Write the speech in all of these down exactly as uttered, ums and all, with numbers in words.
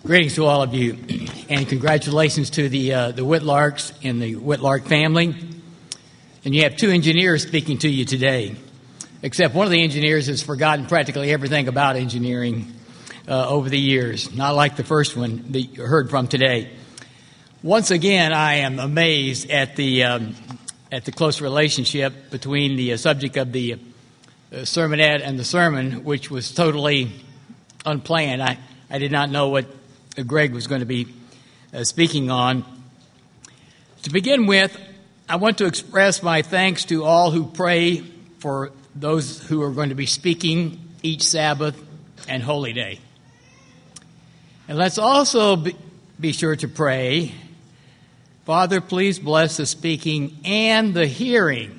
Greetings to all of you, and congratulations to the uh, the Whitlarks and the Whitlark family. And you have two engineers speaking to you today, except one of the engineers has forgotten practically everything about engineering uh, over the years, not like the first one that you heard from today. Once again, I am amazed at the um, at the close relationship between the uh, subject of the uh, sermonette and the sermon, which was totally unplanned. I, I did not know what Greg was going to be uh, speaking on. To begin with, I want to express my thanks to all who pray for those who are going to be speaking each Sabbath and Holy Day. And let's also be, be sure to pray, Father, please bless the speaking and the hearing.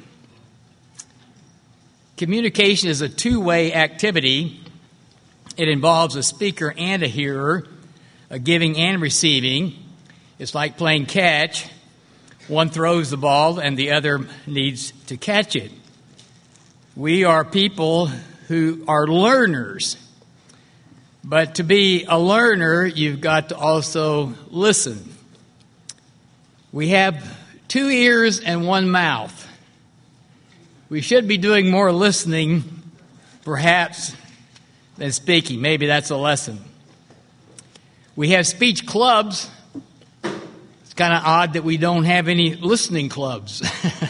Communication is a two-way activity. It involves a speaker and a hearer, a giving and receiving. It's like playing catch. One throws the ball and the other needs to catch it. We are people who are learners. But to be a learner, you've got to also listen. We have two ears and one mouth. We should be doing more listening, perhaps, than speaking. Maybe that's a lesson. We have speech clubs. It's kind of odd that we don't have any listening clubs.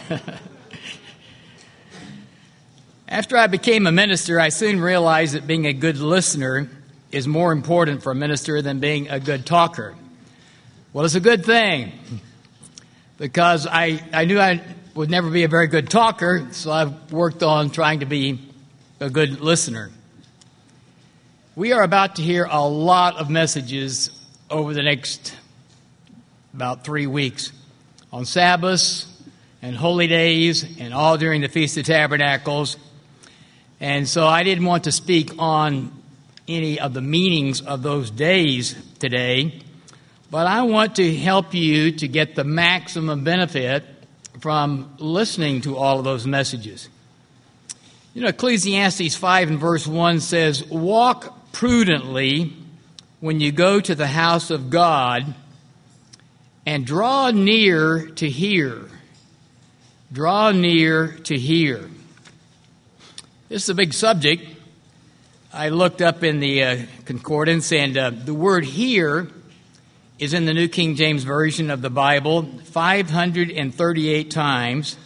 After I became a minister, I soon realized that being a good listener is more important for a minister than being a good talker. Well, it's a good thing, because I, I knew I would never be a very good talker, so I've worked on trying to be a good listener. We are about to hear a lot of messages over the next about three weeks on Sabbaths and holy days and all during the Feast of Tabernacles. And so I didn't want to speak on any of the meanings of those days today, but I want to help you to get the maximum benefit from listening to all of those messages. You know, Ecclesiastes five and verse one says, "Walk prudently when you go to the house of God, and draw near to hear." Draw near to hear. This is a big subject. I looked up in the uh, concordance, and uh, the word "hear" is in the New King James Version of the Bible five hundred thirty-eight times.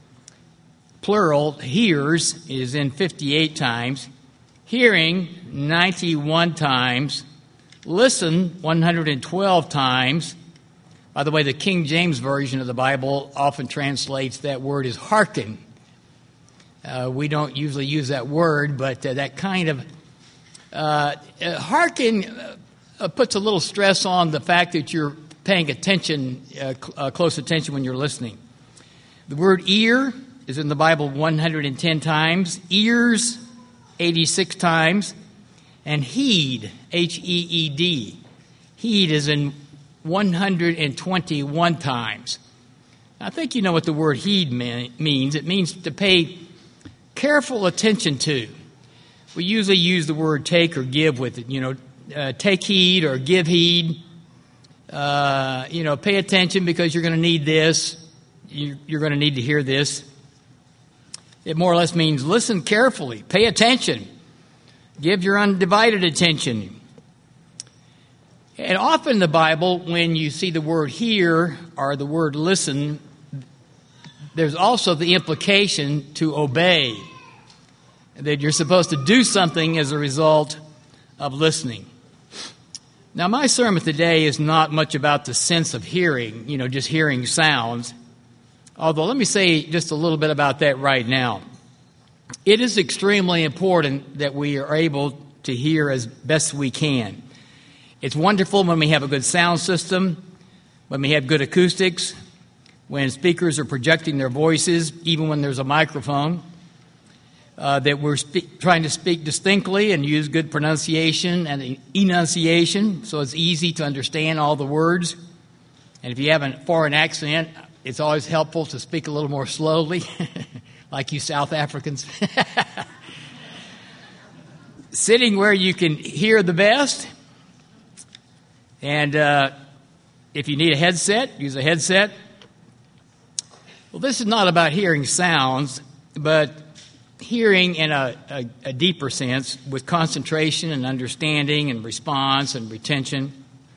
Plural, hears, is in fifty-eight times. Hearing, ninety-one times. Listen, one hundred twelve times. By the way, the King James Version of the Bible often translates that word as hearken. Uh, we don't usually use that word, but uh, that kind of uh, uh, hearken uh, puts a little stress on the fact that you're paying attention, uh, cl- uh, close attention when you're listening. The word ear is in the Bible one hundred ten times. Ears, eighty-six times. And heed, H E E D. Heed is in one hundred twenty-one times. I think you know what the word heed means. It means to pay careful attention to. We usually use the word take or give with it. You know, uh, take heed or give heed. Uh, you know, pay attention because you're going to need this. You, you're going to need to hear this. It more or less means listen carefully, pay attention, give your undivided attention. And often in the Bible, when you see the word hear or the word listen, there's also the implication to obey, that you're supposed to do something as a result of listening. Now, my sermon today is not much about the sense of hearing, you know, just hearing sounds. Although, let me say just a little bit about that right now. It is extremely important that we are able to hear as best we can. It's wonderful when we have a good sound system, when we have good acoustics, when speakers are projecting their voices, even when there's a microphone, uh, that we're spe- trying to speak distinctly and use good pronunciation and enunciation so it's easy to understand all the words. And if you have a foreign accent, it's always helpful to speak a little more slowly, like you South Africans. Sitting where you can hear the best And uh, if you need a headset, use a headset. Well, this is not about hearing sounds, but hearing in a, a, a deeper sense with concentration and understanding and response and retention.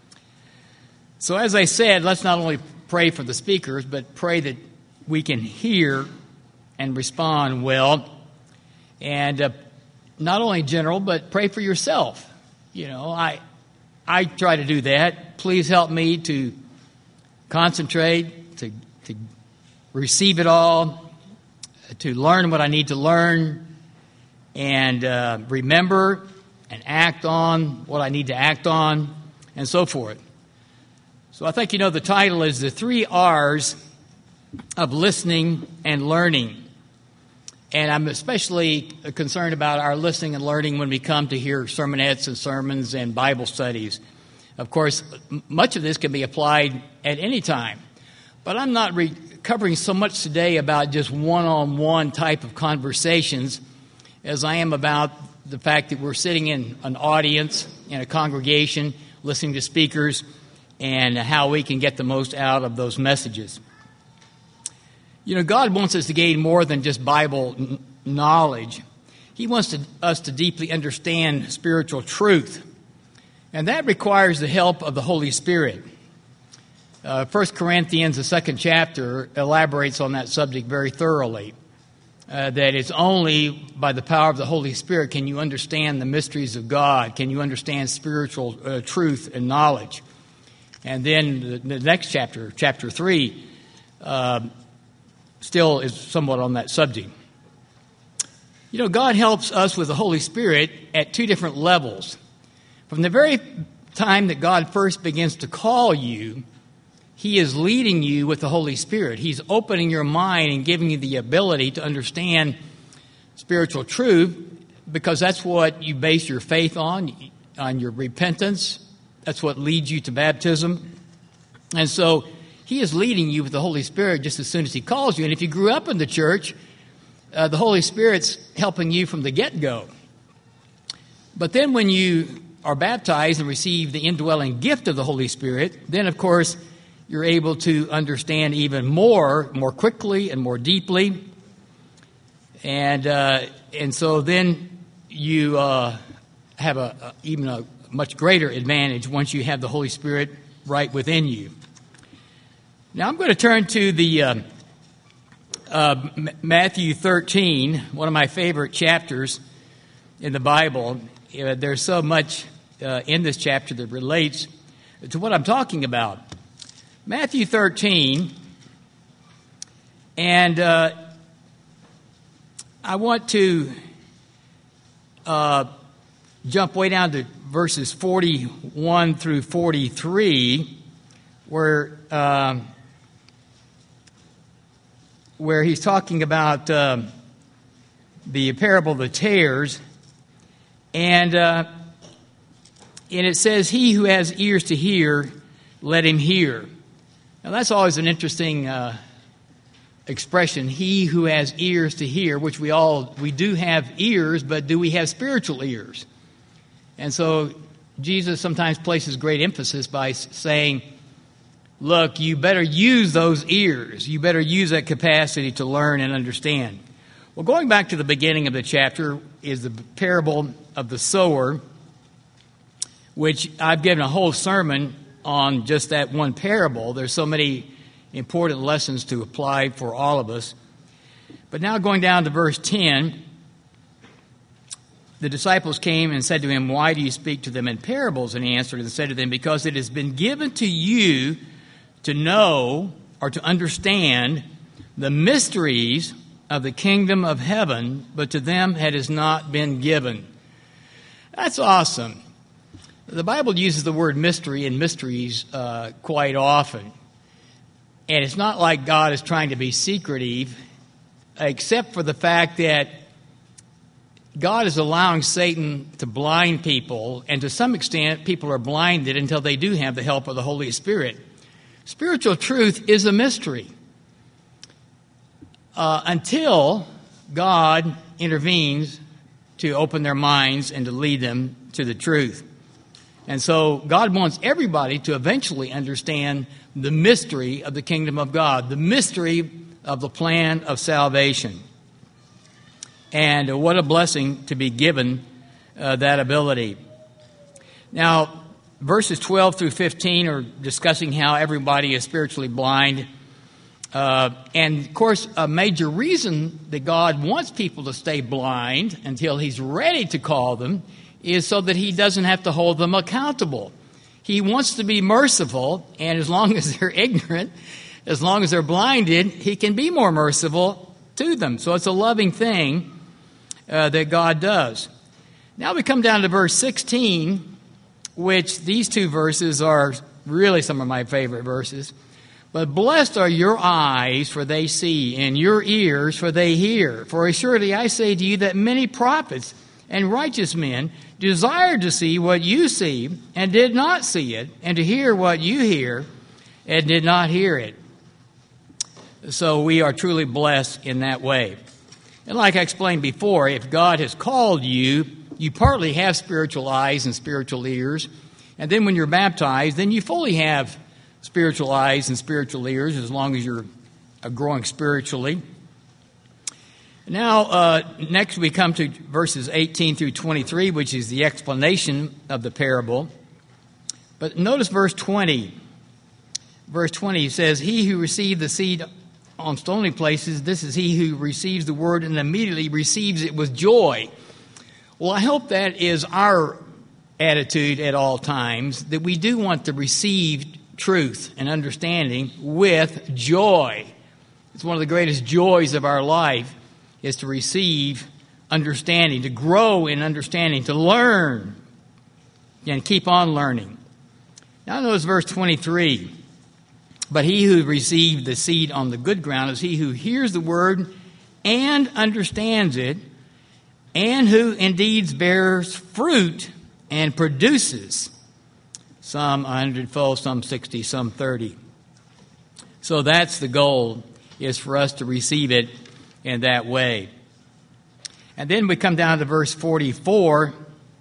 So as I said, let's not only pray for the speakers, but pray that we can hear and respond well. And uh, not only general, but pray for yourself. You know, I I try to do that. Please help me to concentrate, to, to receive it all, to learn what I need to learn, and uh, remember and act on what I need to act on, and so forth. So I think you know the title is The Three R's of Listening and Learning. And I'm especially concerned about our listening and learning when we come to hear sermonettes and sermons and Bible studies. Of course, much of this can be applied at any time. But I'm not re- covering so much today about just one-on-one type of conversations as I am about the fact that we're sitting in an audience, in a congregation, listening to speakers, and how we can get the most out of those messages. You know, God wants us to gain more than just Bible n- knowledge. He wants to, us to deeply understand spiritual truth. And that requires the help of the Holy Spirit. Uh, First Corinthians, the second chapter, elaborates on that subject very thoroughly. Uh, that it's only by the power of the Holy Spirit can you understand the mysteries of God, can you understand spiritual uh, truth and knowledge. And then the, the next chapter, chapter three, uh, still is somewhat on that subject. You know, God helps us with the Holy Spirit at two different levels. From the very time that God first begins to call you, He is leading you with the Holy Spirit. He's opening your mind and giving you the ability to understand spiritual truth, because that's what you base your faith on, on your repentance. That's what leads you to baptism. And so He is leading you with the Holy Spirit just as soon as He calls you. And if you grew up in the church, uh, the Holy Spirit's helping you from the get-go. But then when you are baptized and receive the indwelling gift of the Holy Spirit, then, of course, you're able to understand even more, more quickly and more deeply. And uh, and so then you uh, have a, a even a much greater advantage once you have the Holy Spirit right within you. Now I'm going to turn to the uh, uh, Matthew thirteen, one of my favorite chapters in the Bible. Uh, there's so much uh, in this chapter that relates to what I'm talking about. Matthew thirteen, and uh, I want to uh, jump way down to verses forty-one through forty-three, where uh, where he's talking about uh, the parable of the tares, and uh, and it says, "He who has ears to hear, let him hear." Now that's always an interesting uh, expression. He who has ears to hear, which we all we do have ears, but do we have spiritual ears? And so Jesus sometimes places great emphasis by saying, look, you better use those ears. You better use that capacity to learn and understand. Well, going back to the beginning of the chapter is the parable of the sower, which I've given a whole sermon on just that one parable. There's so many important lessons to apply for all of us. But now going down to verse ten, the disciples came and said to him, "Why do you speak to them in parables?" And he answered and said to them, "Because it has been given to you to know or to understand the mysteries of the kingdom of heaven, but to them it has not been given." That's awesome. The Bible uses the word mystery and mysteries uh, quite often. And it's not like God is trying to be secretive, except for the fact that God is allowing Satan to blind people, and to some extent, people are blinded until they do have the help of the Holy Spirit. Spiritual truth is a mystery uh, until God intervenes to open their minds and to lead them to the truth. And so God wants everybody to eventually understand the mystery of the kingdom of God, the mystery of the plan of salvation. And what a blessing to be given uh, that ability. Now, verses twelve through fifteen are discussing how everybody is spiritually blind. Uh, and, of course, a major reason that God wants people to stay blind until He's ready to call them is so that He doesn't have to hold them accountable. He wants to be merciful, and as long as they're ignorant, as long as they're blinded, He can be more merciful to them. So it's a loving thing uh, that God does. Now we come down to verse sixteen, which these two verses are really some of my favorite verses. But blessed are your eyes, for they see, and your ears, for they hear. For assuredly I say to you that many prophets and righteous men desired to see what you see, and did not see it, and to hear what you hear, and did not hear it. So we are truly blessed in that way. And like I explained before, if God has called you, you partly have spiritual eyes and spiritual ears. And then when you're baptized, then you fully have spiritual eyes and spiritual ears, as long as you're growing spiritually. Now, uh, next we come to verses eighteen through twenty-three, which is the explanation of the parable. But notice verse twenty. Verse twenty says, "He who received the seed on stony places, this is he who receives the word and immediately receives it with joy." Well, I hope that is our attitude at all times, that we do want to receive truth and understanding with joy. It's one of the greatest joys of our life is to receive understanding, to grow in understanding, to learn and keep on learning. Now notice verse twenty-three. "But he who received the seed on the good ground is he who hears the word and understands it, and who indeed bears fruit and produces, some a hundredfold, some sixty, some thirty." So that's the goal, is for us to receive it in that way. And then we come down to verse forty-four.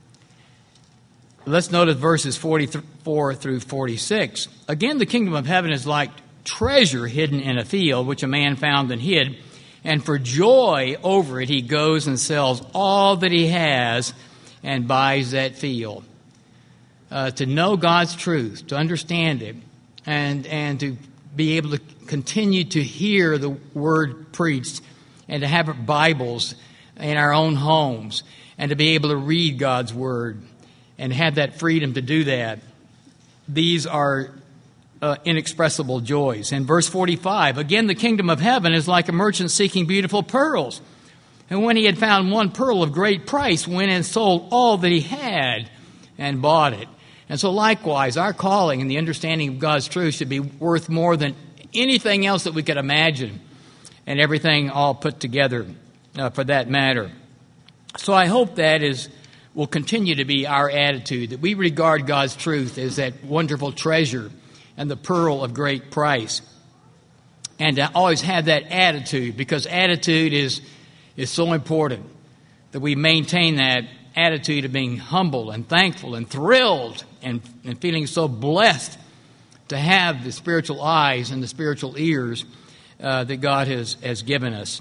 Let's notice verses forty-four through forty-six. "Again, the kingdom of heaven is like treasure hidden in a field, which a man found and hid. And for joy over it, he goes and sells all that he has and buys that field." Uh, to know God's truth, to understand it, and, and to be able to continue to hear the word preached, and to have Bibles in our own homes, and to be able to read God's word, and have that freedom to do that. These are uh, inexpressible joys. In verse forty-five, "Again, the kingdom of heaven is like a merchant seeking beautiful pearls. And when he had found one pearl of great price, went and sold all that he had and bought it." And so likewise, our calling and the understanding of God's truth should be worth more than anything else that we could imagine, and everything all put together uh, for that matter. So I hope that is will continue to be our attitude, that we regard God's truth as that wonderful treasure and the pearl of great price. And to always have that attitude, because attitude is, is so important, that we maintain that attitude of being humble and thankful and thrilled and, and feeling so blessed to have the spiritual eyes and the spiritual ears uh, that God has, has given us.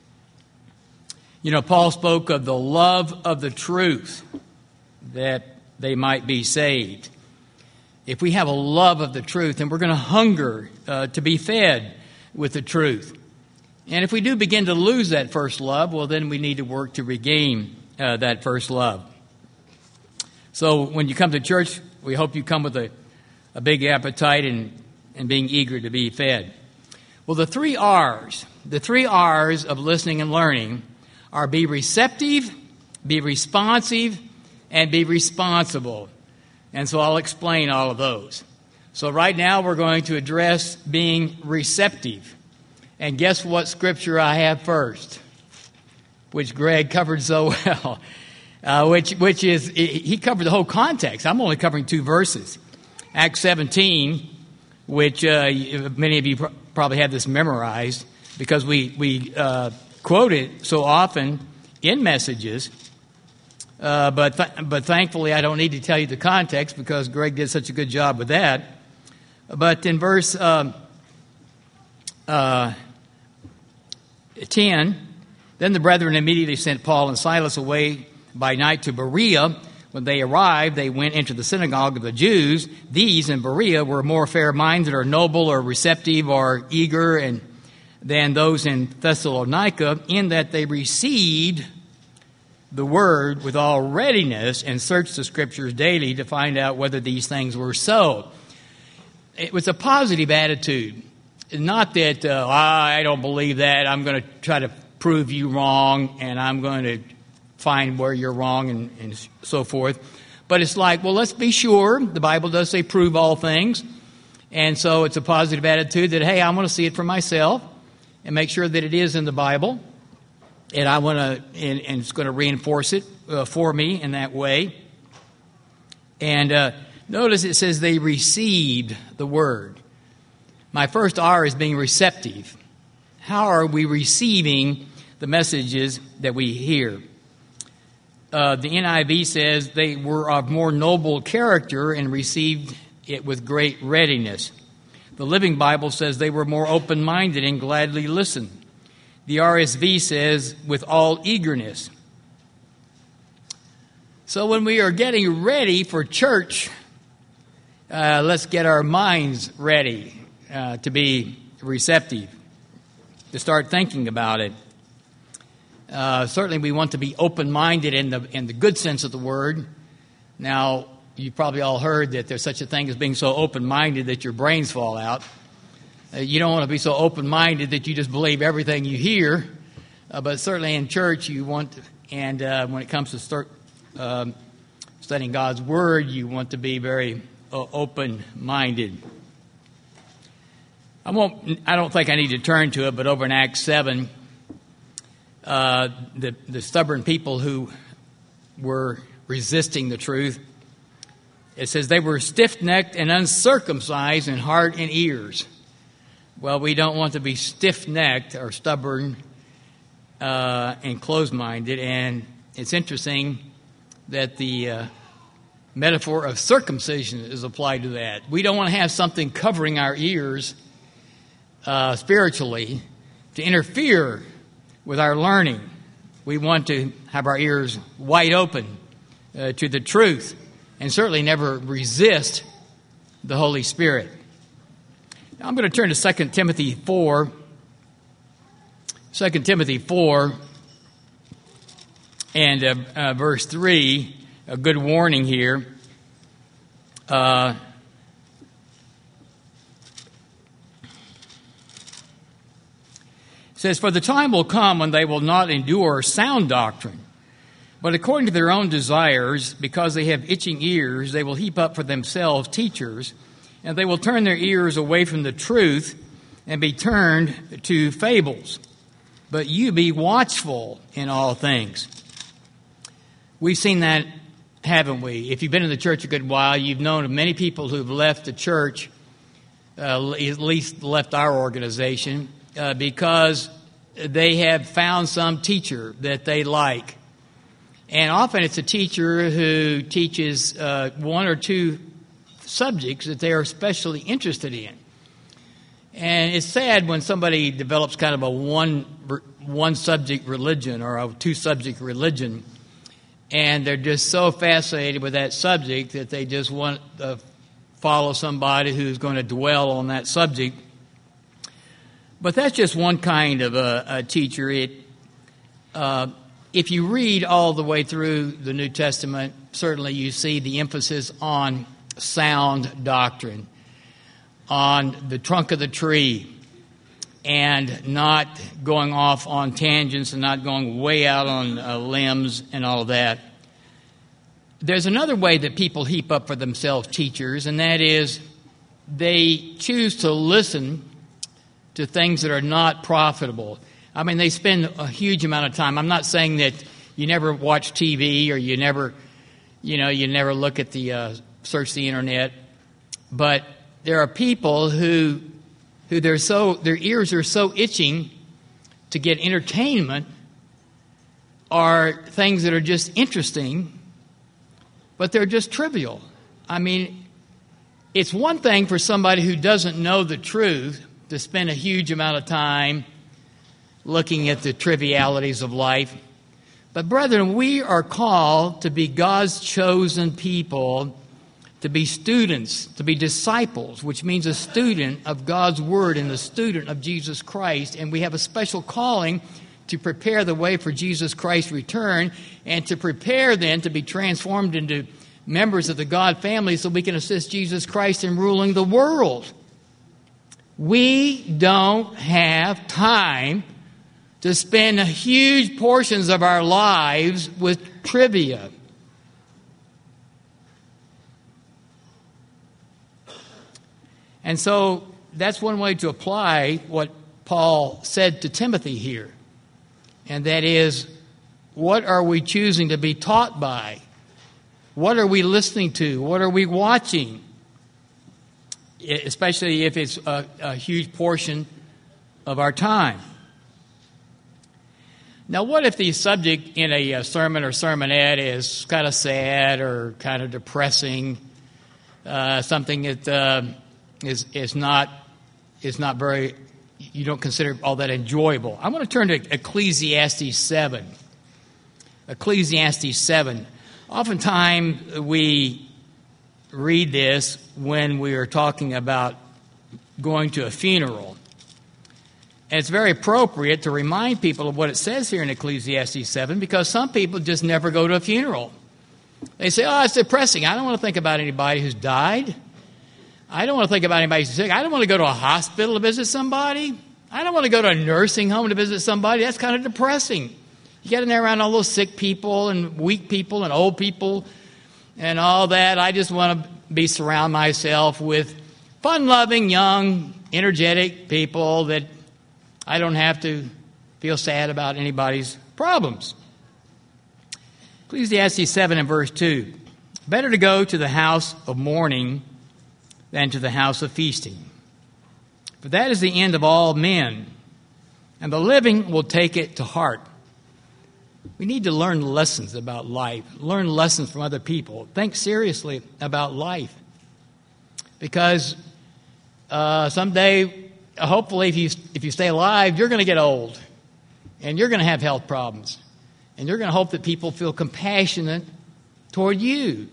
You know, Paul spoke of the love of the truth, that they might be saved. If we have a love of the truth, then we're going to hunger uh, to be fed with the truth. And if we do begin to lose that first love, well, then we need to work to regain uh, that first love. So when you come to church, we hope you come with a, a big appetite and, and being eager to be fed. Well, the three R's, the three R's of listening and learning are be receptive, be responsive, and be responsible. And so I'll explain all of those. So right now we're going to address being receptive. And guess what scripture I have first? Which Greg covered so well. Uh, which which is, he covered the whole context. I'm only covering two verses. Acts seventeen, which uh, many of you pr- probably have this memorized because we, we uh, quote it so often in messages. Uh, but th- but thankfully, I don't need to tell you the context because Greg did such a good job with that. But in verse uh, uh, ten, then the brethren immediately sent Paul and Silas away by night to Berea. When they arrived, they went into the synagogue of the Jews. These in Berea were more fair-minded or noble or receptive or eager and than those in Thessalonica, in that they received the word with all readiness and searched the Scriptures daily to find out whether these things were so. It was a positive attitude. Not that, uh, I don't believe that, I'm going to try to prove you wrong, and I'm going to find where you're wrong, and, and so forth. But it's like, well, let's be sure. The Bible does say prove all things. And so it's a positive attitude that, hey, I want to see it for myself and make sure that it is in the Bible. And I want to, and, and it's going to reinforce it uh, for me in that way. And uh, notice it says they received the word. My first R is being receptive. How are we receiving the messages that we hear? Uh, the N I V says they were of more noble character and received it with great readiness. The Living Bible says they were more open-minded and gladly listened. The R S V says with all eagerness. So when we are getting ready for church, uh, let's get our minds ready uh, to be receptive, to start thinking about it. Uh, certainly we want to be open-minded in the in the good sense of the word. Now, you've probably all heard that there's such a thing as being so open-minded that your brains fall out. Uh, you don't want to be so open-minded that you just believe everything you hear. Uh, but certainly in church you want to, and uh, when it comes to start um, studying God's word, you want to be very uh, open-minded. I won't. I don't think I need to turn to it, but over in Acts seven, Uh, the, the stubborn people who were resisting the truth, it says they were stiff-necked and uncircumcised in heart and ears. Well, we don't want to be stiff-necked or stubborn uh, and closed-minded. And it's interesting that the uh, metaphor of circumcision is applied to that. We don't want to have something covering our ears uh, spiritually to interfere with our learning. We want to have our ears wide open uh, to the truth and certainly never resist the Holy Spirit. Now I'm going to turn to Second Timothy four. Second Timothy four and uh, uh, verse three, a good warning here. Uh, It says, for the time will come when they will not endure sound doctrine, but according to their own desires, because they have itching ears, they will heap up for themselves teachers, and they will turn their ears away from the truth and be turned to fables. But you be watchful in all things. We've seen that, haven't we? If you've been in the church a good while, you've known of many people who've left the church, uh, at least left our organization, Uh, because they have found some teacher that they like. And often it's a teacher who teaches uh, one or two subjects that they are especially interested in. And it's sad when somebody develops kind of a one, one subject religion or a two subject religion, and they're just so fascinated with that subject that they just want to follow somebody who's going to dwell on that subject. But that's just one kind of a, a teacher. It, uh, if you read all the way through the New Testament, certainly you see the emphasis on sound doctrine, on the trunk of the tree, and not going off on tangents and not going way out on uh, limbs and all of that. There's another way that people heap up for themselves teachers, and that is they choose to listen to things that are not profitable. I mean, they spend a huge amount of time. I'm not saying that you never watch T V or you never, you know, you never look at the, uh, search the internet. But there are people who, who they're so, their ears are so itching to get entertainment are things that are just interesting, but they're just trivial. I mean, it's one thing for somebody who doesn't know the truth to spend a huge amount of time looking at the trivialities of life. But brethren, we are called to be God's chosen people, to be students, to be disciples, which means a student of God's Word and a student of Jesus Christ. And we have a special calling to prepare the way for Jesus Christ's return and to prepare then to be transformed into members of the God family so we can assist Jesus Christ in ruling the world. We don't have time to spend huge portions of our lives with trivia. And so that's one way to apply what Paul said to Timothy here. And that is, what are we choosing to be taught by? What are we listening to? What are we watching? Especially if it's a, a huge portion of our time. Now, what if the subject in a sermon or sermonette is kind of sad or kind of depressing, uh, something that uh, is is not is not very, you don't consider all that enjoyable? I'm going to turn to Ecclesiastes seven. Ecclesiastes seven. Oftentimes we read this when we are talking about going to a funeral. And it's very appropriate to remind people of what it says here in Ecclesiastes seven, because some people just never go to a funeral. They say, oh, it's depressing. I don't want to think about anybody who's died. I don't want to think about anybody who's sick. I don't want to go to a hospital to visit somebody. I don't want to go to a nursing home to visit somebody. That's kind of depressing. You get in there around all those sick people and weak people and old people and all that. I just want to be surround myself with fun-loving, young, energetic people that I don't have to feel sad about anybody's problems. Ecclesiastes seven and verse two. Better to go to the house of mourning than to the house of feasting. For that is the end of all men, and the living will take it to heart. We need to learn lessons about life, learn lessons from other people, think seriously about life. Because uh, someday, hopefully, if you if you stay alive, you're going to get old, and you're going to have health problems, and you're going to hope that people feel compassionate toward you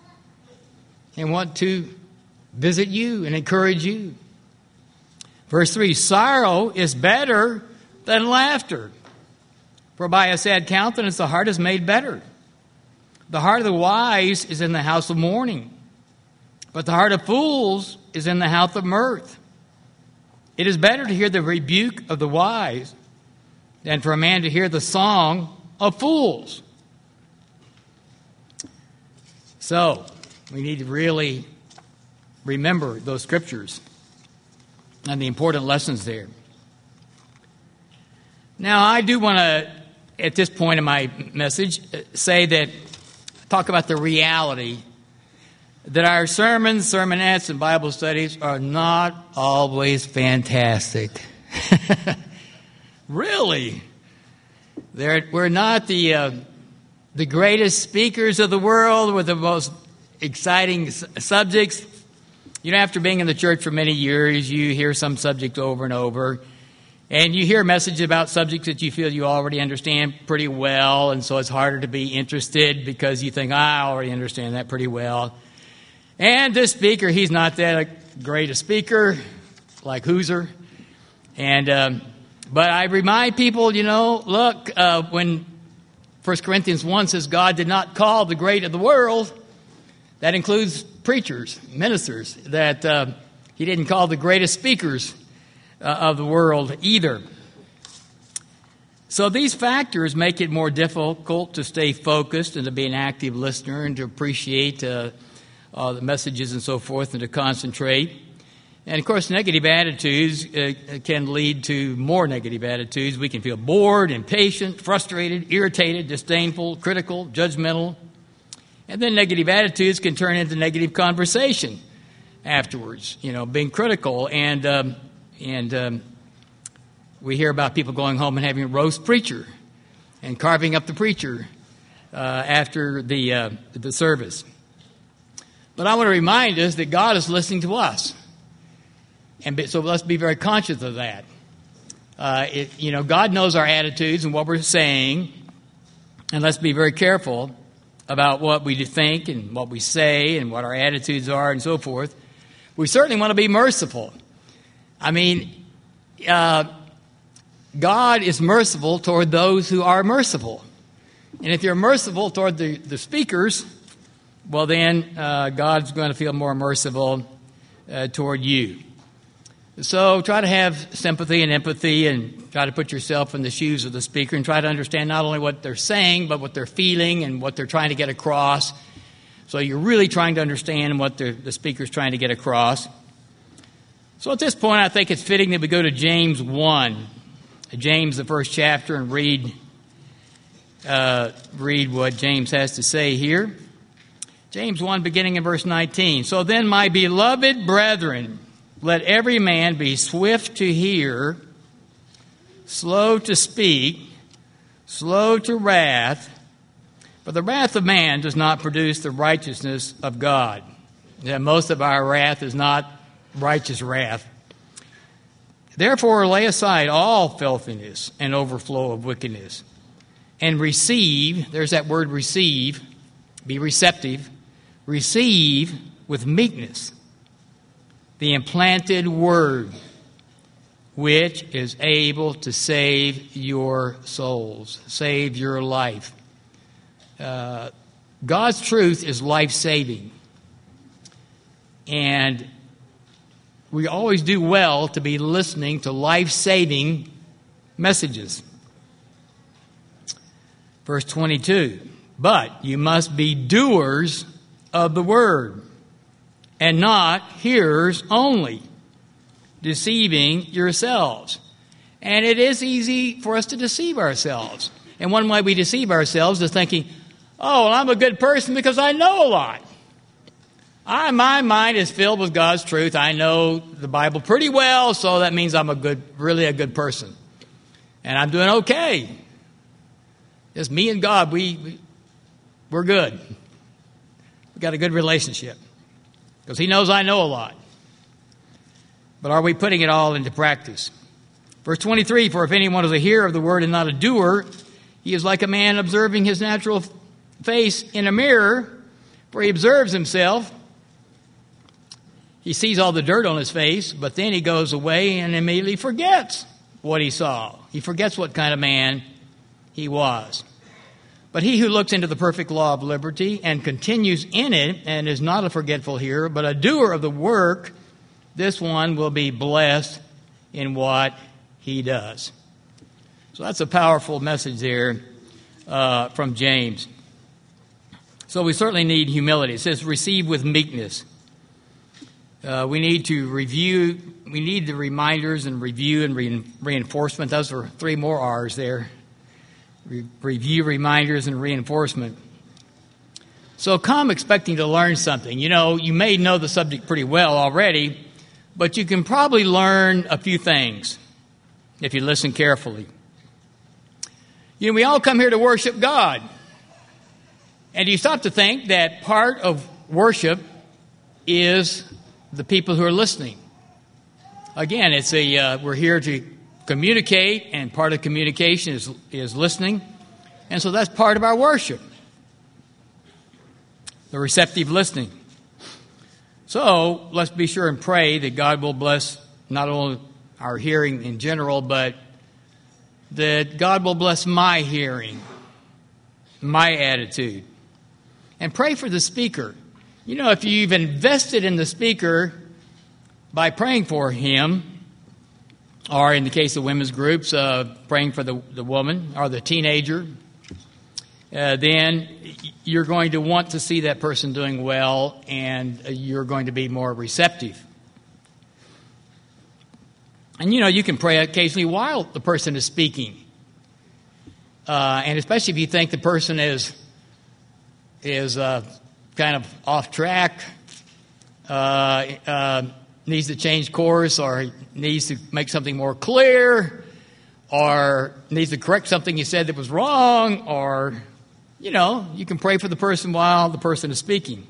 and want to visit you and encourage you. Verse three, sorrow is better than laughter, for by a sad countenance the heart is made better. The heart of the wise is in the house of mourning, but the heart of fools is in the house of mirth. It is better to hear the rebuke of the wise than for a man to hear the song of fools. So, we need to really remember those scriptures and the important lessons there. Now, I do want to, at this point in my message, say that, talk about the reality that our sermons, sermonettes, and Bible studies are not always fantastic. Really. They're, we're not the uh, the greatest speakers of the world with the most exciting s- subjects. You know, after being in the church for many years, you hear some subject over and over. And you hear messages about subjects that you feel you already understand pretty well. And so it's harder to be interested because you think, I already understand that pretty well. And this speaker, he's not that great a speaker, like Hooser. And um, but I remind people, you know, look, uh, when First Corinthians one says God did not call the great of the world, that includes preachers, ministers, that uh, he didn't call the greatest speakers uh, of the world either. So these factors make it more difficult to stay focused and to be an active listener and to appreciate uh, uh, the messages and so forth and to concentrate. And, of course, negative attitudes uh, can lead to more negative attitudes. We can feel bored, impatient, frustrated, irritated, disdainful, critical, judgmental. And then negative attitudes can turn into negative conversation afterwards, you know, being critical. And um, and um, we hear about people going home and having a roast preacher and carving up the preacher uh, after the uh, the service. But I want to remind us that God is listening to us, and so let's be very conscious of that. Uh, it, you know, God knows our attitudes and what we're saying, and let's be very careful about what we think and what we say and what our attitudes are and so forth. We certainly want to be merciful. I mean, uh, God is merciful toward those who are merciful. And if you're merciful toward the, the speakers, well then uh, God's going to feel more merciful uh, toward you. So try to have sympathy and empathy and try to put yourself in the shoes of the speaker and try to understand not only what they're saying, but what they're feeling and what they're trying to get across. So you're really trying to understand what the, the speaker's trying to get across. So at this point, I think it's fitting that we go to James one. James, the first chapter, and read, uh, read what James has to say here. James one, beginning in verse nineteen. So then, my beloved brethren, let every man be swift to hear, slow to speak, slow to wrath, for the wrath of man does not produce the righteousness of God. Yeah, most of our wrath is not righteous wrath. Therefore lay aside all filthiness and overflow of wickedness, and receive, there's that word receive, be receptive, receive with meekness the implanted word, which is able to save your souls, save your life. Uh, God's truth is life-saving. And we always do well to be listening to life-saving messages. Verse twenty-two, but you must be doers of the word, and not hearers only, deceiving yourselves. And it is easy for us to deceive ourselves. And one way we deceive ourselves is thinking, oh, well, I'm a good person because I know a lot. I, my mind is filled with God's truth. I know the Bible pretty well, so that means I'm a good, really a good person. And I'm doing okay. Just me and God, we, we, we're good. We've got a good relationship. Because he knows I know a lot. But are we putting it all into practice? Verse twenty-three, for if anyone is a hearer of the word and not a doer, he is like a man observing his natural face in a mirror, for he observes himself. He sees all the dirt on his face, but then he goes away and immediately forgets what he saw. He forgets what kind of man he was. But he who looks into the perfect law of liberty and continues in it and is not a forgetful hearer, but a doer of the work, this one will be blessed in what he does. So that's a powerful message there uh, from James. So we certainly need humility. It says receive with meekness. Uh, we need to review, we need the reminders and review and re- reinforcement. Those are three more R's there. Re- review, reminders, and reinforcement. So come expecting to learn something. You know, you may know the subject pretty well already, but you can probably learn a few things if you listen carefully. You know, we all come here to worship God. And you stop to think that part of worship is the people who are listening. Again, it's a uh, we're here to communicate, and part of communication is is listening, and so that's part of our worship. The receptive listening. So let's be sure and pray that God will bless not only our hearing in general, but that God will bless my hearing, my attitude, and pray for the speaker. You know, if you've invested in the speaker by praying for him, or in the case of women's groups, uh, praying for the, the woman or the teenager, uh, then you're going to want to see that person doing well, and you're going to be more receptive. And, you know, you can pray occasionally while the person is speaking. Uh, and especially if you think the person is is uh, kind of off track, uh, uh, needs to change course, or needs to make something more clear, or needs to correct something you said that was wrong, or, you know, you can pray for the person while the person is speaking.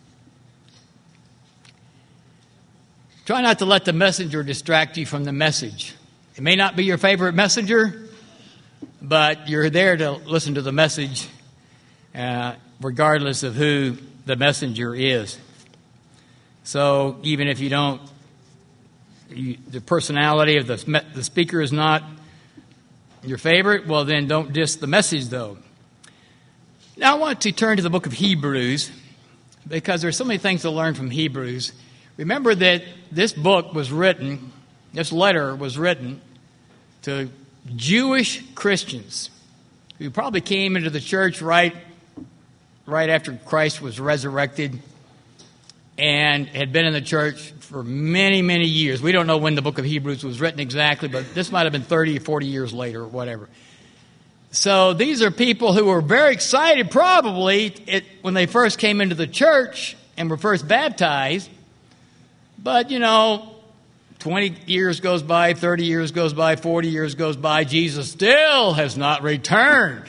Try not to let the messenger distract you from the message. It may not be your favorite messenger, but you're there to listen to the message, uh, regardless of who the messenger is. So even if you don't, you, the personality of the, the speaker is not your favorite, well then don't diss the message though. Now I want to turn to the book of Hebrews, because there's so many things to learn from Hebrews. Remember that this book was written, this letter was written to Jewish Christians who probably came into the church right, right after Christ was resurrected and had been in the church for many, many years. We don't know when the book of Hebrews was written exactly, but this might have been thirty or forty years later or whatever. So these are people who were very excited probably it, when they first came into the church and were first baptized. But, you know, twenty years goes by, thirty years goes by, forty years goes by. Jesus still has not returned.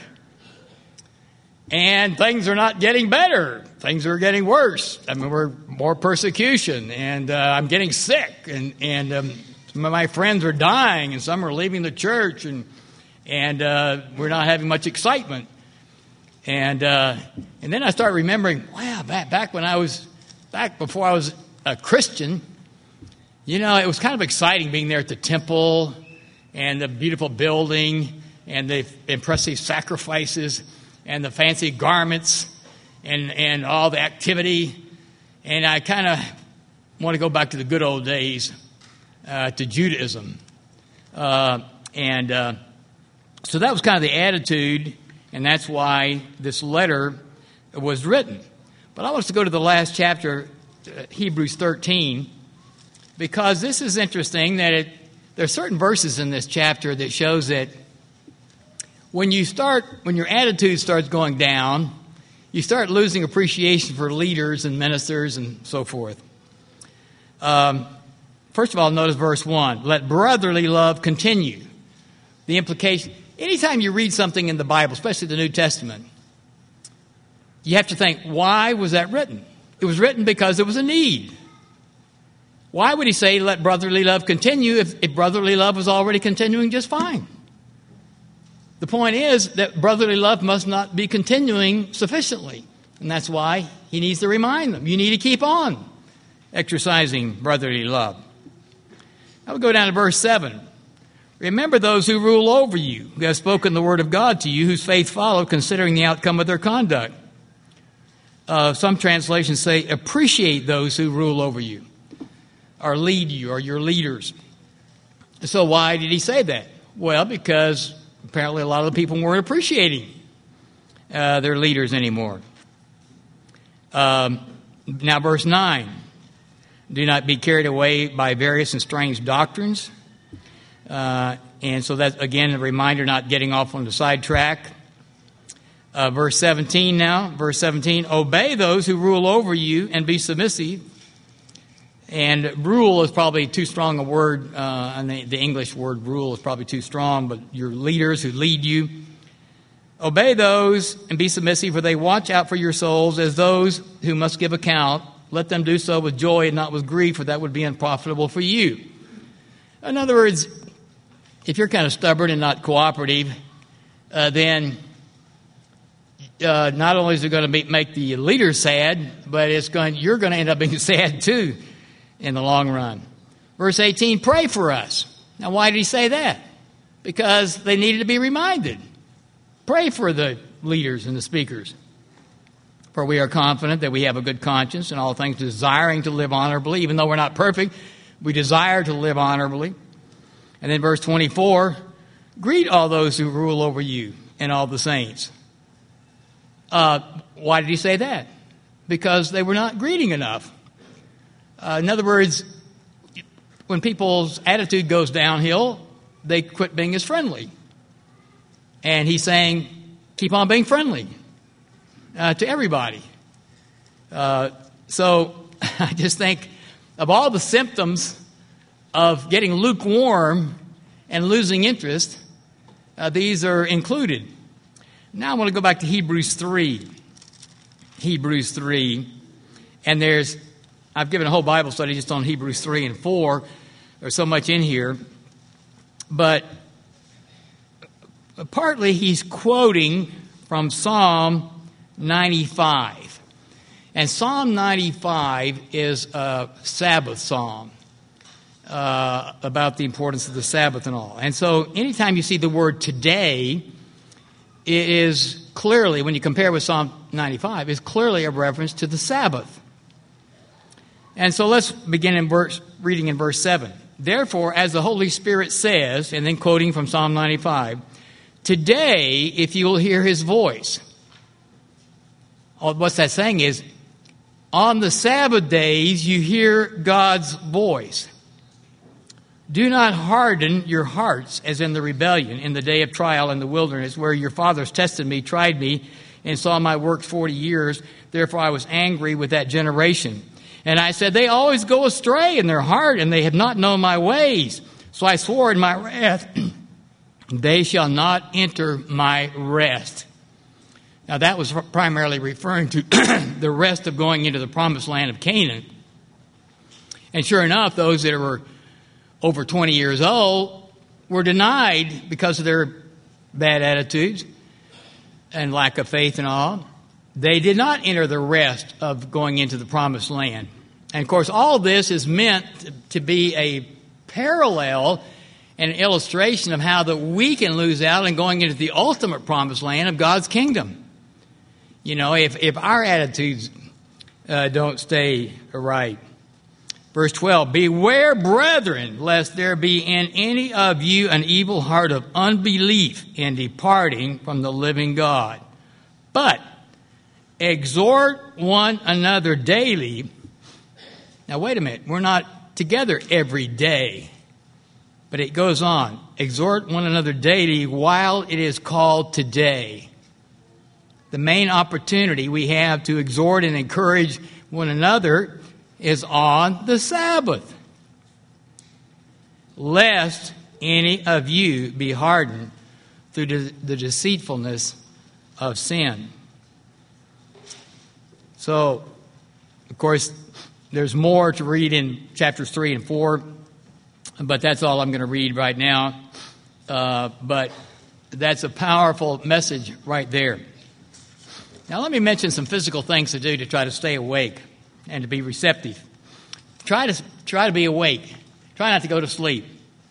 And things are not getting better. Things are getting worse. I mean, we're more persecution, and uh, I'm getting sick, and, and um, some of my friends are dying, and some are leaving the church, and and uh, we're not having much excitement. And uh, and then I start remembering, wow, back, back when I was, back before I was a Christian, you know, it was kind of exciting being there at the temple and the beautiful building and the impressive sacrifices and the fancy garments and, and all the activity. And I kind of want to go back to the good old days, uh, to Judaism. Uh, and uh, so that was kind of the attitude, and that's why this letter was written. But I want us to go to the last chapter, Hebrews thirteen, because this is interesting that it, there are certain verses in this chapter that shows that when you start, when your attitude starts going down, you start losing appreciation for leaders and ministers and so forth. Um, first of all, notice verse one. Let brotherly love continue. The implication, anytime you read something in the Bible, especially the New Testament, you have to think, why was that written? It was written because there was a need. Why would he say, let brotherly love continue, if, if brotherly love was already continuing just fine? The point is that brotherly love must not be continuing sufficiently. And that's why he needs to remind them. You need to keep on exercising brotherly love. Now we'll go down to verse seven. Remember those who rule over you, who have spoken the word of God to you, whose faith follow, considering the outcome of their conduct. Uh, some translations say, appreciate those who rule over you, or lead you, or your leaders. So why did he say that? Well, because apparently a lot of the people weren't appreciating uh, their leaders anymore. Um, now verse nine. Do not be carried away by various and strange doctrines. Uh, and so that's, again, a reminder not getting off on the sidetrack. Uh, verse seventeen now. Verse seventeen. Obey those who rule over you and be submissive. And rule is probably too strong a word, uh, and the, the English word rule is probably too strong, but your leaders who lead you. Obey those and be submissive, for they watch out for your souls as those who must give account. Let them do so with joy and not with grief, for that would be unprofitable for you. In other words, if you're kind of stubborn and not cooperative, uh, then uh, not only is it going to be, make the leader sad, but it's going you're going to end up being sad too in the long run. Verse eighteen, pray for us. Now, why did he say that? Because they needed to be reminded. Pray for the leaders and the speakers. For we are confident that we have a good conscience in all things, desiring to live honorably. Even though we're not perfect, we desire to live honorably. And then verse twenty-four, greet all those who rule over you and all the saints. Uh, why did he say that? Because they were not greeting enough. Uh, in other words, when people's attitude goes downhill, they quit being as friendly. And he's saying, keep on being friendly uh, to everybody. Uh, so I just think of all the symptoms of getting lukewarm and losing interest, uh, these are included. Now I want to go back to Hebrews three. Hebrews three. And there's, I've given a whole Bible study just on Hebrews three and four. There's so much in here. But partly he's quoting from Psalm ninety-five. And Psalm ninety-five is a Sabbath psalm uh, about the importance of the Sabbath and all. And so anytime you see the word today, it is clearly, when you compare with Psalm ninety-five, is clearly a reference to the Sabbath. And so let's begin in verse, reading in verse seven. Therefore, as the Holy Spirit says, and then quoting from Psalm ninety-five, today, if you will hear his voice. What's that saying is, on the Sabbath days, you hear God's voice. Do not harden your hearts as in the rebellion, in the day of trial in the wilderness, where your fathers tested me, tried me, and saw my works forty years. Therefore I was angry with that generation. And I said, they always go astray in their heart, and they have not known my ways. So I swore in my wrath, they shall not enter my rest. Now that was primarily referring to the rest of going into the promised land of Canaan. And sure enough, those that were over twenty years old were denied because of their bad attitudes and lack of faith and all. They did not enter the rest of going into the promised land. And of course, all this is meant to be a parallel and an illustration of how that we can lose out in going into the ultimate promised land of God's kingdom. You know, if, if our attitudes uh, don't stay right. Verse twelve, beware, brethren, lest there be in any of you an evil heart of unbelief in departing from the living God. But exhort one another daily. Now, wait a minute. We're not together every day. But it goes on. Exhort one another daily while it is called today. The main opportunity we have to exhort and encourage one another is on the Sabbath. Lest any of you be hardened through the deceitfulness of sin. So, of course, there's more to read in chapters three and four, but that's all I'm going to read right now. Uh, but that's a powerful message right there. Now, let me mention some physical things to do to try to stay awake and to be receptive. Try to try to be awake. Try not to go to sleep.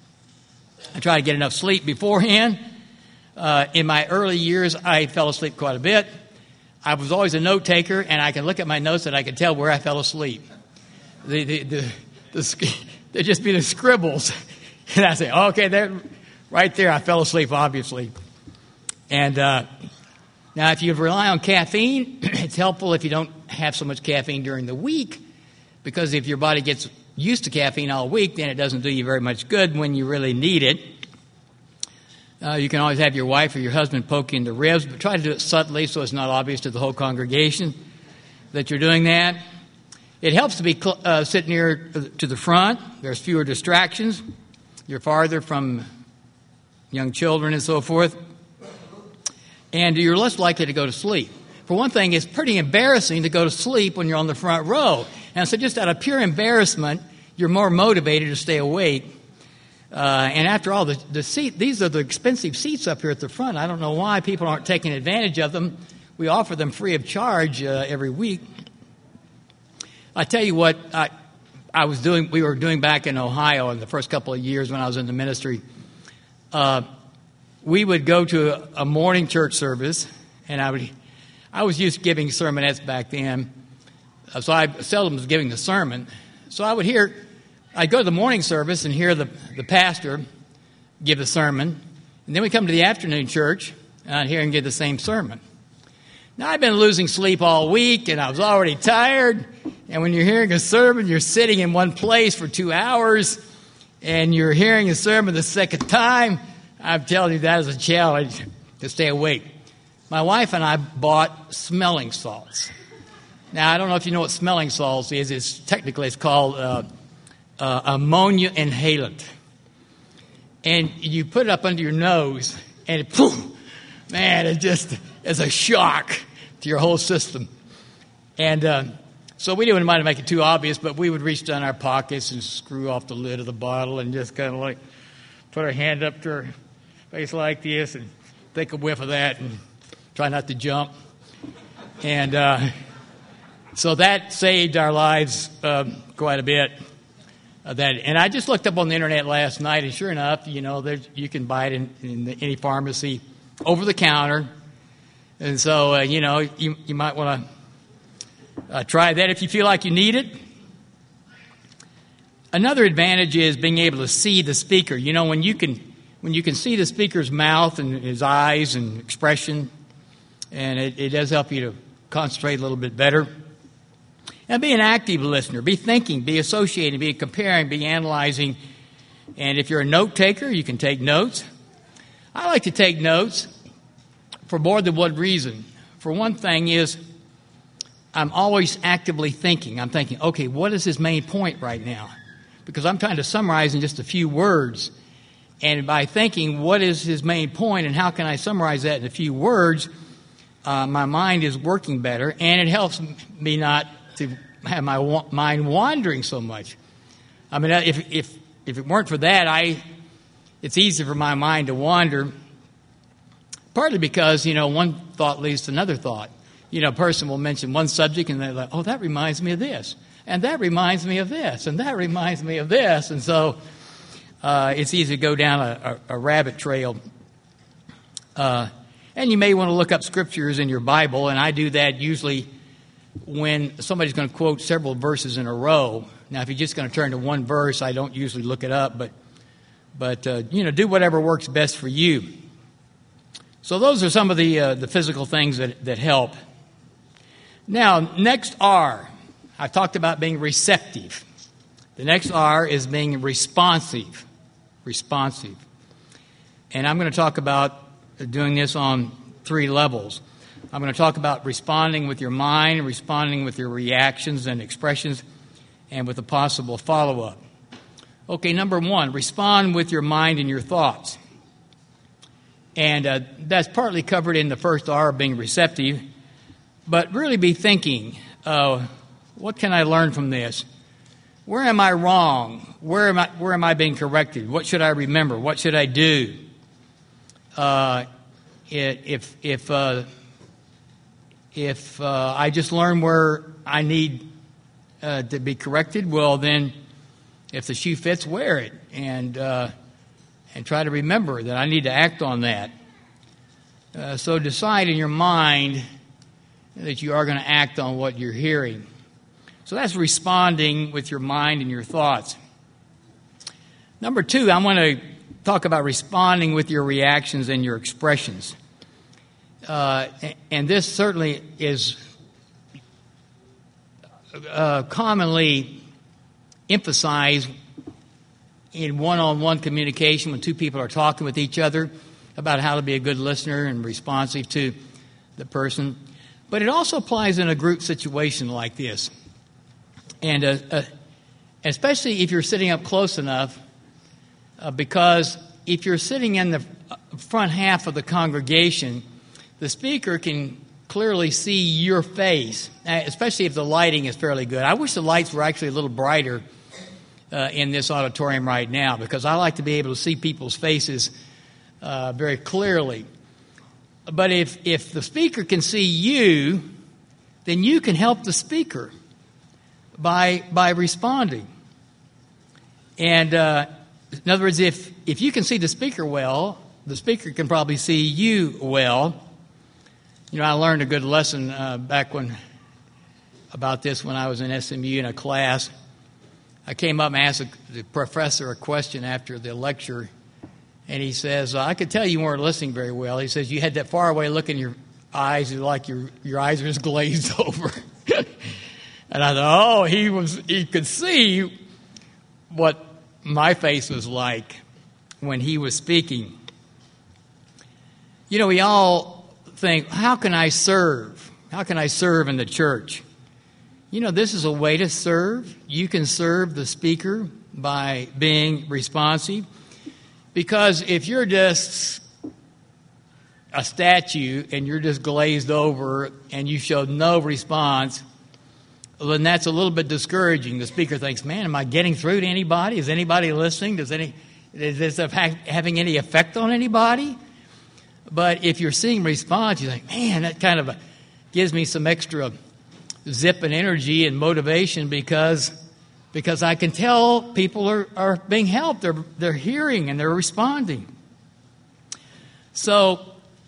I try to get enough sleep beforehand. Uh, in my early years, I fell asleep quite a bit. I was always a note taker, and I can look at my notes and I can tell where I fell asleep. The the the, the there'd just be the scribbles, and I say, okay, there, right there, I fell asleep, obviously. And uh, now, if you rely on caffeine, it's helpful if you don't have so much caffeine during the week, because if your body gets used to caffeine all week, then it doesn't do you very much good when you really need it. Uh, you can always have your wife or your husband poke you in the ribs, but try to do it subtly so it's not obvious to the whole congregation that you're doing that. It helps to be cl- uh, sit near to the front. There's fewer distractions. You're farther from young children and so forth. And you're less likely to go to sleep. For one thing, it's pretty embarrassing to go to sleep when you're on the front row. And so just out of pure embarrassment, you're more motivated to stay awake. Uh, and after all, the, the seat, these are the expensive seats up here at the front. I don't know why people aren't taking advantage of them. We offer them free of charge uh, every week. I tell you what, I, I was doing. We were doing back in Ohio in the first couple of years when I was in the ministry. Uh, we would go to a, a morning church service, and I would. I was used to giving sermonettes back then, uh, so I seldom was giving the sermon. So I would hear. I'd go to the morning service and hear the, the pastor give the sermon. And then we come to the afternoon church, and I'd hear him give the same sermon. Now, I've been losing sleep all week, and I was already tired. And when you're hearing a sermon, you're sitting in one place for two hours, and you're hearing a sermon the second time. I'm telling you, that is a challenge to stay awake. My wife and I bought smelling salts. Now, I don't know if you know what smelling salts is. It's technically, it's called... Uh, Uh, ammonia inhalant. And you put it up under your nose, and it, boom, man, it just is a shock to your whole system. And uh, so we didn't want to make it too obvious, but we would reach down our pockets and screw off the lid of the bottle and just kind of like put our hand up to our face like this and take a whiff of that and try not to jump. And uh, so that saved our lives um, quite a bit. Uh, that, and I just looked up on the internet last night, and sure enough, you know, there's, you can buy it in, in the, any pharmacy over the counter. And so, uh, you know, you, you might want to uh, try that if you feel like you need it. Another advantage is being able to see the speaker. You know, when you can when you can see the speaker's mouth and his eyes and expression, and it, it does help you to concentrate a little bit better. And be an active listener. Be thinking, be associating, be comparing, be analyzing. And if you're a note taker, you can take notes. I like to take notes for more than one reason. For one thing is I'm always actively thinking. I'm thinking, okay, what is his main point right now? Because I'm trying to summarize in just a few words. And by thinking, what is his main point and how can I summarize that in a few words, uh, my mind is working better. And it helps me not to have my wa- mind wandering so much. I mean, if if if it weren't for that, I it's easy for my mind to wander. Partly because, you know, one thought leads to another thought. You know, a person will mention one subject and they're like, oh, that reminds me of this. And that reminds me of this. And that reminds me of this. And so uh, it's easy to go down a, a, a rabbit trail. Uh, and you may want to look up scriptures in your Bible. And I do that usually when somebody's going to quote several verses in a row. Now, if you're just going to turn to one verse, I don't usually look it up. But, but uh, you know, do whatever works best for you. So those are some of the uh, the physical things that, that help. Now, next R. I've talked about being receptive. The next R is being responsive. Responsive. And I'm going to talk about doing this on three levels. I'm going to talk about responding with your mind, responding with your reactions and expressions, and with a possible follow-up. Okay, number one, respond with your mind and your thoughts. And uh, that's partly covered in the first R, being receptive. But really be thinking, uh, what can I learn from this? Where am I wrong? Where am I, where am I being corrected? What should I remember? What should I do? Uh, if if uh, if uh, I just learn where I need uh, to be corrected, well, then if the shoe fits, wear it. And... Uh, And try to remember that I need to act on that. Uh, so decide in your mind that you are going to act on what you're hearing. So that's responding with your mind and your thoughts. Number two, I want to talk about responding with your reactions and your expressions. Uh, and this certainly is uh, commonly emphasized in one-on-one communication when two people are talking with each other about how to be a good listener and responsive to the person. But it also applies in a group situation like this. And uh, uh, especially if you're sitting up close enough, uh, because if you're sitting in the front half of the congregation, the speaker can clearly see your face, especially if the lighting is fairly good. I wish the lights were actually a little brighter Uh, in this auditorium right now, because I like to be able to see people's faces uh, very clearly. But if, if the speaker can see you, then you can help the speaker by by responding. And uh, in other words, if, if you can see the speaker well, the speaker can probably see you well. You know, I learned a good lesson uh, back when about this when I was in S M U in a class. I came up and asked the professor a question after the lecture, and he says, I could tell you weren't listening very well. He says, you had that faraway look in your eyes, like your your eyes were just glazed over. And I thought, oh, he was he could see what my face was like when he was speaking. You know, we all think, how can I serve? How can I serve in the church? You know, this is a way to serve. You can serve the speaker by being responsive. Because if you're just a statue and you're just glazed over and you showed no response, well, then that's a little bit discouraging. The speaker thinks, man, am I getting through to anybody? Is anybody listening? Does any is this having any effect on anybody? But if you're seeing response, you think, man, that kind of gives me some extra zip and energy and motivation because because I can tell people are, are being helped. They're, they're hearing and they're responding. So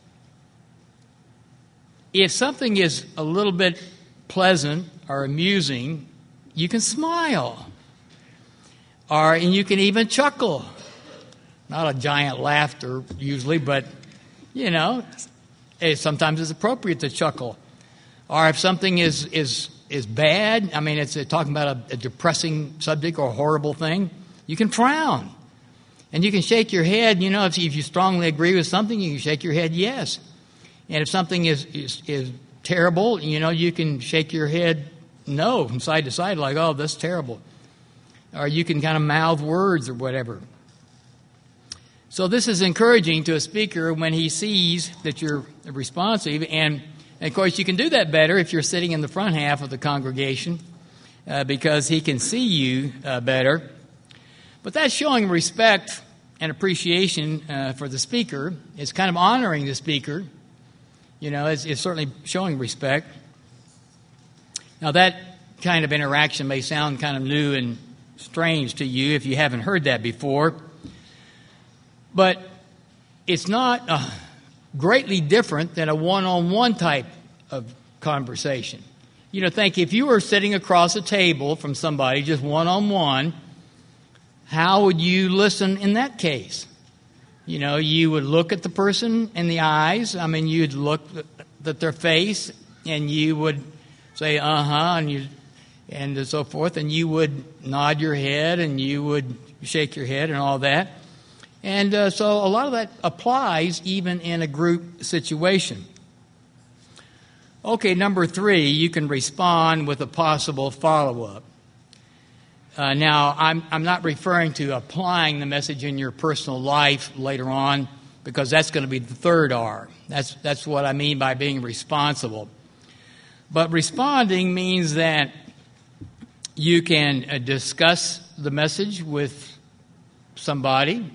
if something is a little bit pleasant or amusing, you can smile. Or, and you can even chuckle. Not a giant laughter usually, but, you know, sometimes it's appropriate to chuckle. Or if something is is is bad, I mean, it's talking about a, a depressing subject or a horrible thing, you can frown. And you can shake your head. You know, if you, if you strongly agree with something, you can shake your head yes. And if something is, is, is terrible, you know, you can shake your head no from side to side like, oh, that's terrible. Or you can kind of mouth words or whatever. So this is encouraging to a speaker when he sees that you're responsive. And, and of course, you can do that better if you're sitting in the front half of the congregation uh, because he can see you uh, better. But that's showing respect and appreciation uh, for the speaker. It's kind of honoring the speaker. You know, it's, it's certainly showing respect. Now, that kind of interaction may sound kind of new and strange to you if you haven't heard that before. But it's not uh, greatly different than a one-on-one type of conversation. You know, think if you were sitting across a table from somebody, just one-on-one, how would you listen in that case? You know, you would look at the person in the eyes. I mean, you'd look at their face, and you would say, uh-huh, and you and so forth, and you would nod your head, and you would shake your head and all that. And uh, so a lot of that applies even in a group situation. Okay, number three, you can respond with a possible follow-up. Uh, now, I'm, I'm not referring to applying the message in your personal life later on, because that's going to be the third R. That's, that's what I mean by being responsible. But responding means that you can uh, discuss the message with somebody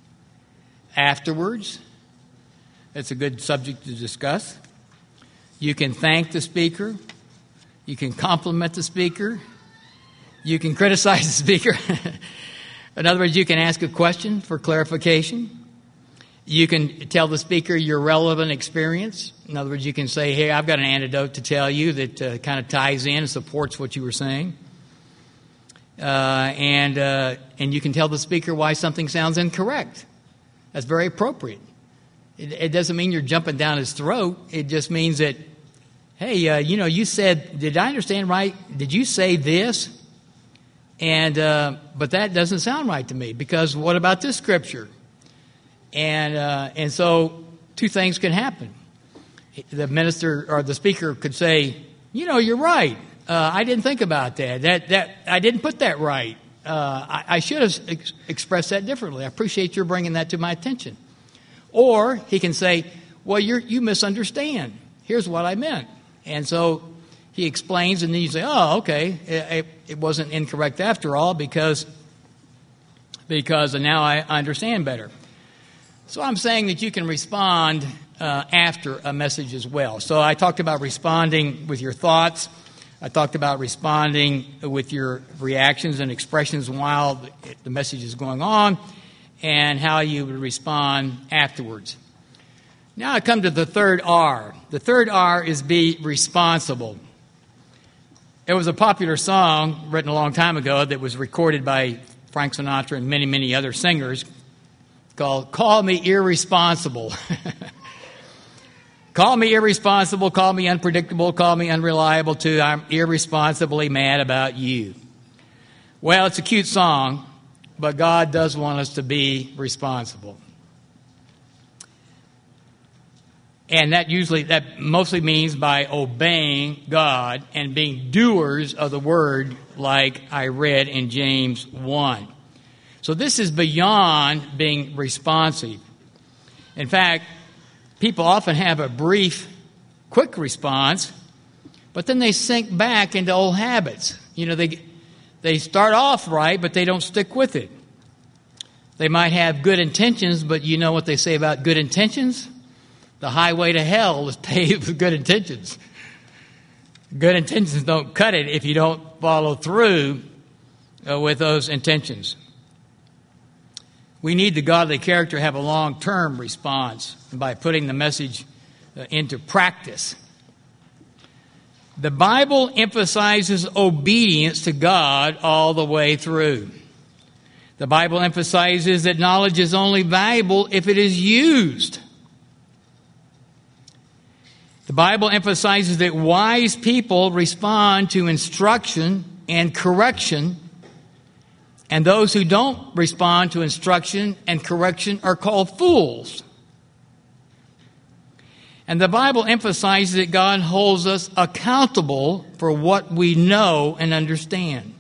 afterwards. It's a good subject to discuss. You can thank the speaker. You can compliment the speaker. You can criticize the speaker. In other words, you can ask a question for clarification. You can tell the speaker your relevant experience. In other words, you can say, hey, I've got an anecdote to tell you that uh, kind of ties in and supports what you were saying. Uh, and uh, and you can tell the speaker why something sounds incorrect. That's very appropriate. It, it doesn't mean you're jumping down his throat. It just means that, hey, uh, you know, you said, did I understand right? Did you say this? And uh, but that doesn't sound right to me, because what about this scripture? And uh, and so two things can happen. The minister or the speaker could say, you know, you're right. Uh, I didn't think about that. That that I didn't put that right. Uh, I, I should have ex- expressed that differently. I appreciate your bringing that to my attention. Or he can say, well, you you misunderstand. Here's what I meant. And so he explains, and then you say, oh, okay, it, it wasn't incorrect after all, because because now I understand better. So I'm saying that you can respond uh, after a message as well. So I talked about responding with your thoughts. I talked about responding with your reactions and expressions while the message is going on, and how you would respond afterwards. Now I come to the third R. The third R is be responsible. It was a popular song written a long time ago that was recorded by Frank Sinatra and many, many other singers called Call Me Irresponsible. Call me irresponsible, call me unpredictable, call me unreliable too. I'm irresponsibly mad about you. Well, it's a cute song, but God does want us to be responsible. And that usually, that mostly means by obeying God and being doers of the word, like I read in James one. So this is beyond being responsive. In fact, people often have a brief, quick response, but then they sink back into old habits. You know, they they start off right, but they don't stick with it. They might have good intentions, but you know what they say about good intentions? The highway to hell is paved with good intentions. Good intentions don't cut it if you don't follow through uh, with those intentions. We need the godly character to have a long-term response by putting the message uh, into practice. The Bible emphasizes obedience to God all the way through. The Bible emphasizes that knowledge is only valuable if it is used. The Bible emphasizes that wise people respond to instruction and correction, and those who don't respond to instruction and correction are called fools. And the Bible emphasizes that God holds us accountable for what we know and understand.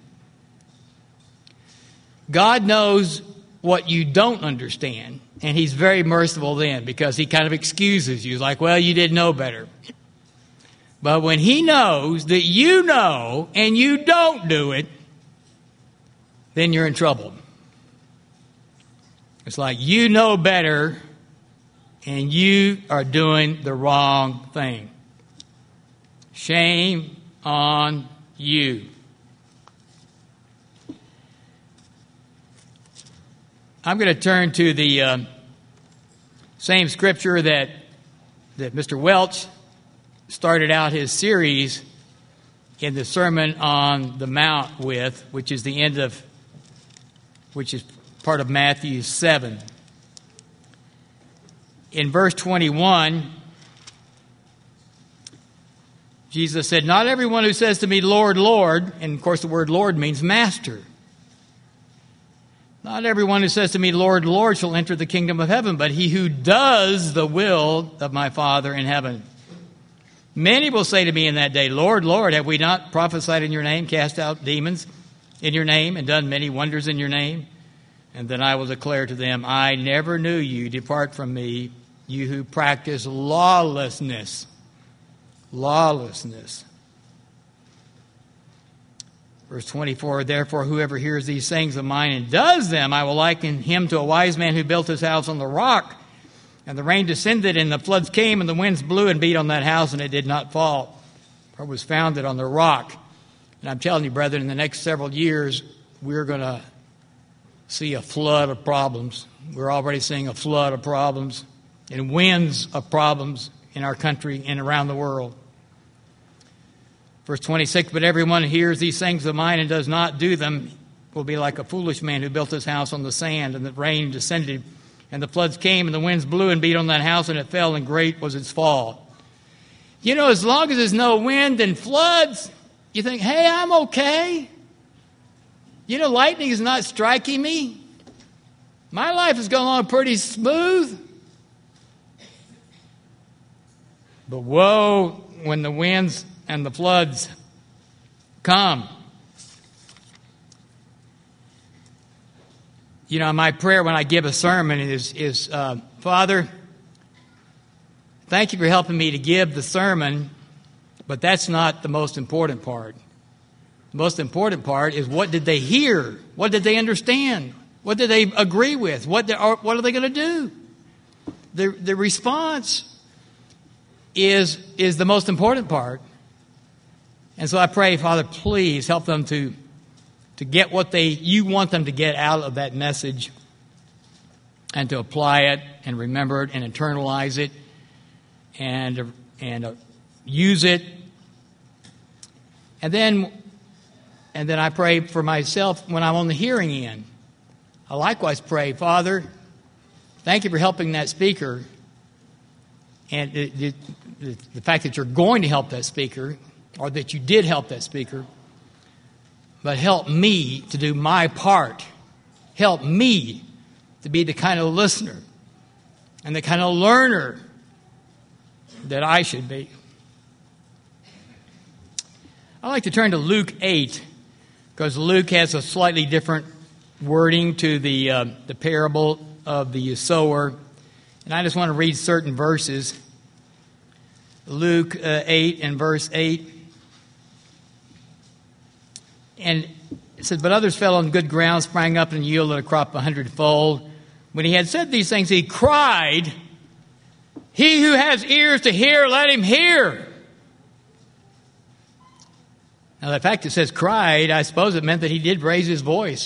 God knows what you don't understand, and He's very merciful then because He kind of excuses you, like, well, you didn't know better. But when He knows that you know and you don't do it, then you're in trouble. It's like you know better and you are doing the wrong thing. Shame on you. I'm going to turn to the uh, same scripture that that Mister Welch started out his series in the Sermon on the Mount with, which is the end of, which is part of Matthew seven. In verse twenty-one, Jesus said, "Not everyone who says to me, 'Lord, Lord,'" and of course the word Lord means master. "Not everyone who says to me, 'Lord, Lord,' shall enter the kingdom of heaven, but he who does the will of my Father in heaven. Many will say to me in that day, 'Lord, Lord, have we not prophesied in your name, cast out demons in your name, and done many wonders in your name?' And then I will declare to them, 'I never knew you. Depart from me, you who practice lawlessness.'" Lawlessness. Verse twenty-four, "Therefore whoever hears these sayings of mine and does them, I will liken him to a wise man who built his house on the rock. And the rain descended, and the floods came, and the winds blew and beat on that house, and it did not fall, for it was founded on the rock." And I'm telling you, brethren, in the next several years, we're going to see a flood of problems. We're already seeing a flood of problems and winds of problems in our country and around the world. Verse twenty-six, "But everyone who hears these things of mine and does not do them will be like a foolish man who built his house on the sand, and the rain descended, and the floods came, and the winds blew and beat on that house, and it fell, and great was its fall." You know, as long as there's no wind and floods, you think, hey, I'm okay. You know, lightning is not striking me. My life is going along pretty smooth. But woe when the winds and the floods come. You know, my prayer when I give a sermon is, is uh, Father, thank you for helping me to give the sermon, but that's not the most important part. The most important part is, what did they hear? What did they understand? What did they agree with? What, they are, what are they going to do? The, the response is, is the most important part. And so I pray, Father, please help them to, to get what they you want them to get out of that message, and to apply it and remember it and internalize it and, and uh, use it. And then, and then I pray for myself when I'm on the hearing end. I likewise pray, Father, thank you for helping that speaker, and the, the, the fact that you're going to help that speaker, or that you did help that speaker, but help me to do my part. Help me to be the kind of listener and the kind of learner that I should be. I'd like to turn to Luke eight, because Luke has a slightly different wording to the uh, the parable of the sower And I just want to read certain verses. Luke uh, eight and verse eight. And it says, "But others fell on good ground, sprang up, and yielded a crop a hundredfold. When he had said these things, he cried, 'He who has ears to hear, let him hear.'" Now, the fact it says cried, I suppose it meant that he did raise his voice.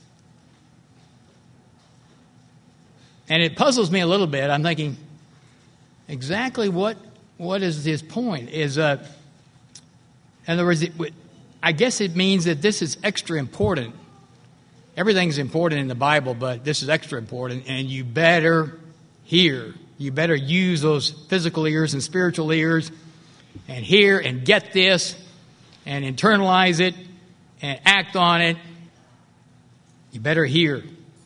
And it puzzles me a little bit. I'm thinking, exactly what what is his point? Is uh, in other words, it, I guess it means that this is extra important. Everything's important in the Bible, but this is extra important, and you better hear. You better use those physical ears and spiritual ears and hear and get this and internalize it and act on it. You better hear.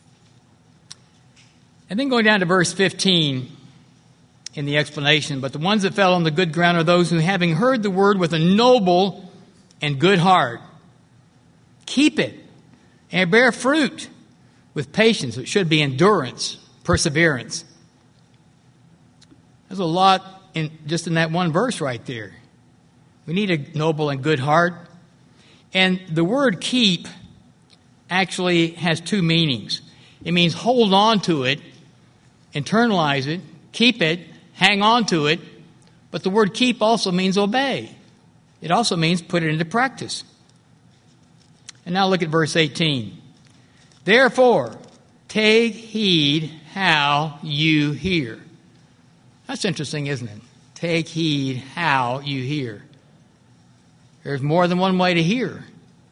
And then going down to verse fifteen in the explanation, "But the ones that fell on the good ground are those who, having heard the word with a noble and good heart, keep it and bear fruit with patience." It should be endurance, perseverance. There's a lot in just in that one verse right there. We need a noble and good heart. And the word keep actually has two meanings. It means hold on to it, internalize it, keep it, hang on to it. But the word keep also means obey. It also means put it into practice. And now look at verse eighteen. "Therefore, take heed how you hear." That's interesting, isn't it? Take heed how you hear. There's more than one way to hear.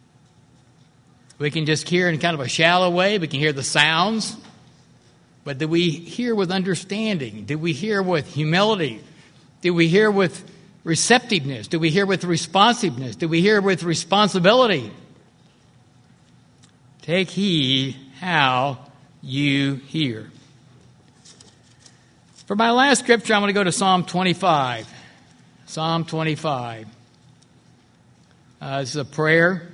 We can just hear in kind of a shallow way. We can hear the sounds. But do we hear with understanding? Do we hear with humility? Do we hear with receptiveness? Do we hear with responsiveness? Do we hear with responsibility? Take heed how you hear. For my last scripture, I'm going to go to Psalm twenty-five. Psalm twenty-five. Uh, this is a prayer.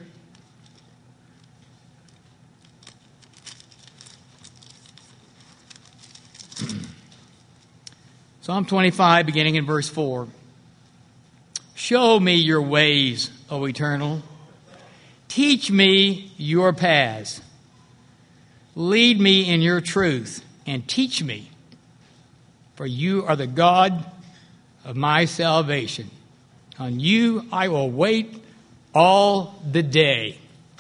Psalm twenty-five, beginning in verse four. "Show me your ways, O Eternal. Teach me your paths. Lead me in your truth and teach me. For you are the God of my salvation. On you I will wait all the day."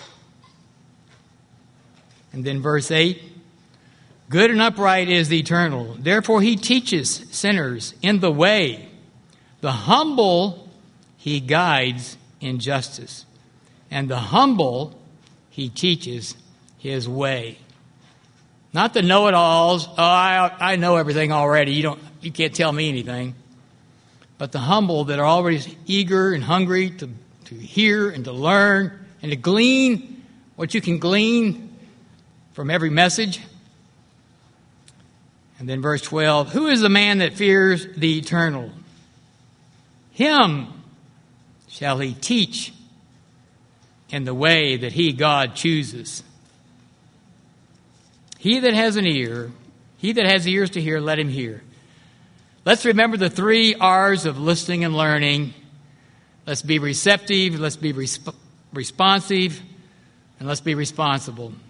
And then verse eight. "Good and upright is the Eternal. Therefore he teaches sinners in the way. The humble he guides in justice. And the humble he teaches his way." Not the know-it-alls. Oh, I, I know everything already. You don't. You can't tell me anything. But the humble that are always eager and hungry to, to hear and to learn and to glean what you can glean from every message. And then verse twelve, "Who is the man that fears the Eternal? Him shall he teach in the way that he, God, chooses. He that has an ear, he that has ears to hear, let him hear." Let's remember the three R's of listening and learning. Let's be receptive, let's be resp- responsive, and let's be responsible.